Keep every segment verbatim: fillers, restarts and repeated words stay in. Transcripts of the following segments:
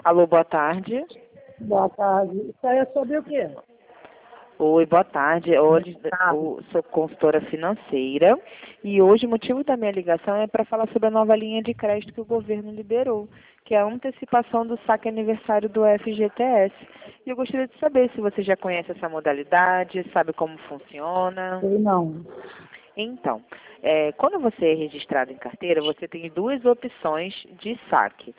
Alô, boa tarde. Boa tarde. Isso aí é sobre o quê? Oi, boa tarde. Hoje Tá. eu sou consultora financeira e hoje o motivo da minha ligação é para falar sobre a nova linha de crédito que o governo liberou, que é a antecipação do saque aniversário do F G T S. E eu gostaria de saber se você já conhece essa modalidade, sabe como funciona. Sei não. Então, é, quando você é registrado em carteira, você tem duas opções de saque.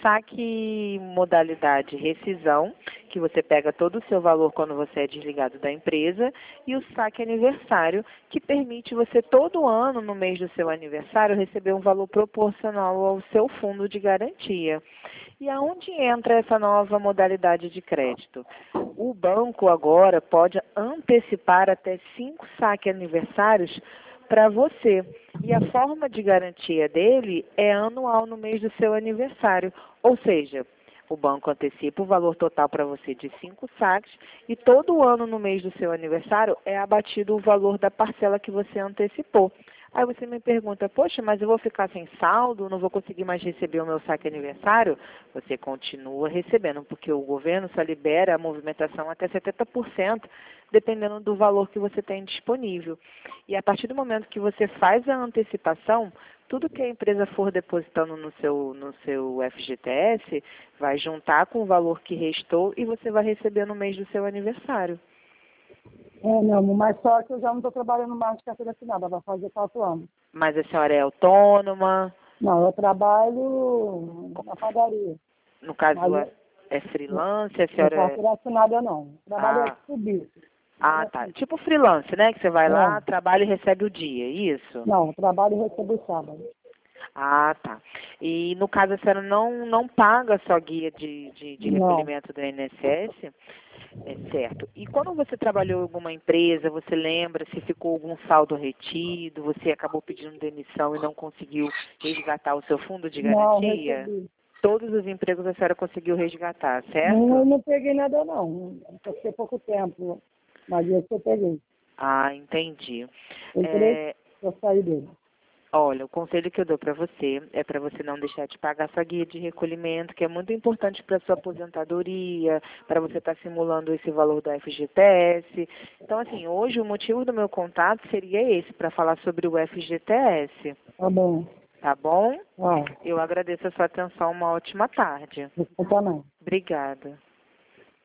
Saque modalidade rescisão, que você pega todo o seu valor quando você é desligado da empresa, e o saque aniversário, que permite você todo ano, no mês do seu aniversário, receber um valor proporcional ao seu fundo de garantia. E aonde entra essa nova modalidade de crédito? O banco agora pode antecipar até cinco saques aniversários para você. E a forma de garantia dele é anual no mês do seu aniversário. Ou seja, o banco antecipa o valor total para você de cinco saques e todo ano no mês do seu aniversário é abatido o valor da parcela que você antecipou. Aí você me pergunta, poxa, mas eu vou ficar sem saldo, não vou conseguir mais receber o meu saque aniversário? Você continua recebendo, porque o governo só libera a movimentação até setenta por cento, dependendo do valor que você tem disponível. E a partir do momento que você faz a antecipação, tudo que a empresa for depositando no seu, no seu F G T S vai juntar com o valor que restou e você vai receber no mês do seu aniversário. É, meu amor, mas só que eu já não estou trabalhando mais de carteira assinada, vai fazer quatro anos. Mas a senhora é autônoma? Não, eu trabalho na padaria. No caso, Mas é, eu, é freelance? A não senhora é... carteira assinada não. Eu trabalho é Ah, serviço. ah, tá. Tipo freelance, né? Que você vai lá, É. trabalha e recebe o dia, isso? Não, eu trabalho e recebo sábado. Ah, tá. E no caso a senhora não, não paga só guia de, de, de Não. recolhimento do I N S S? É certo. E quando você trabalhou em alguma empresa, você lembra se ficou algum saldo retido, você acabou pedindo demissão e não conseguiu resgatar o seu fundo de Não, garantia? recebi. Todos os empregos a senhora conseguiu resgatar, Não, eu certo? não peguei nada não. Eu fiquei pouco tempo. Mas esse eu peguei. Ah, entendi. Tem três É, eu saí dele. olha, o conselho que eu dou para você é para você não deixar de pagar sua guia de recolhimento, que é muito importante para sua aposentadoria, para você estar simulando esse valor do F G T S. Então, assim, hoje o motivo do meu contato seria esse, para falar sobre o F G T S. Tá bom. Tá bom? Ah, Eu agradeço a sua atenção. Uma ótima tarde. desculpa não. Obrigada.